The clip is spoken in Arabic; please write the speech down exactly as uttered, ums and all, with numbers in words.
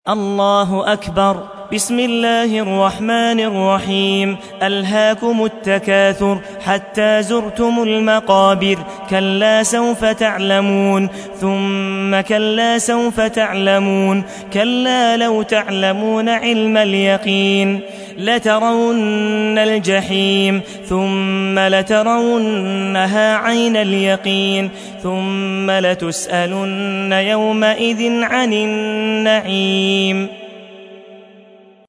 الله أكبر. بسم الله الرحمن الرحيم. ألهاكم التكاثر حتى زرتم المقابر. كلا سوف تعلمون ثم كلا سوف تعلمون كلا لو تعلمون علم اليقين لترون الجحيم ثم لترونها عين اليقين ثم لتسألن يومئذ عن النعيم.